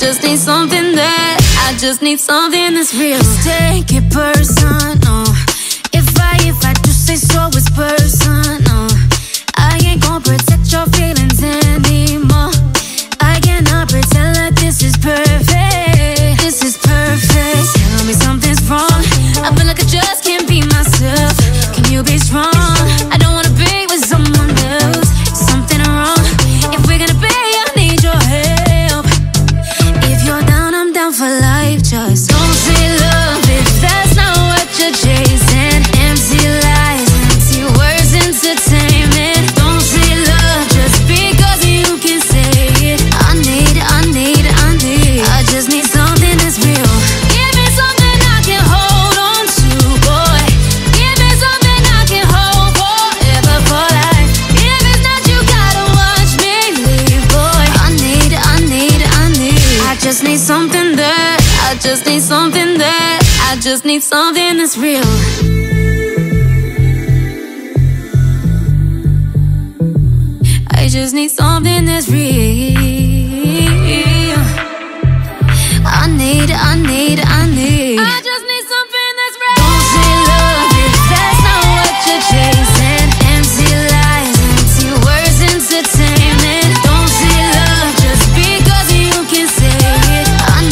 just need something that, I just need something that's real. Take it personal. If I do say so, it's personal. I ain't gon' protect your feelings anymore. I cannot pretend like this is perfect. This is perfect. Tell me something's wrong. I feel like I just can't be myself. Can you be strong? I don't wanna be with someone else. Something wrong. If we're gonna be, I need your help. If you're down, I'm down for life. Just don't say love if that's not what you're chasing. Empty lies, empty words, entertainment. Don't say love just because you can say it. I just need something that's real. Give me something I can hold on to, boy. Give me something I can hold forever for life. If it's not, you gotta watch me leave, boy. I just need something that, I just need something that, I just need something that's real. I just need something that's real. I just need something that's real. Don't say love if that's not what you're chasing. Empty lies, empty words, entertainment. Don't say love just because you can say it.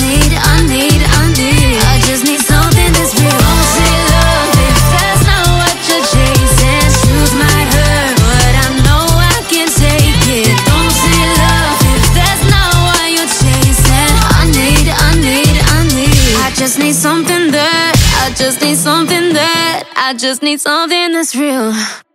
I just need something that's real. Don't say love if that's not what you're chasing. Truth might hurt, but I know I can take it. Don't say love if that's not what you're chasing. I just need something that, I just need something that, I just need something that's real.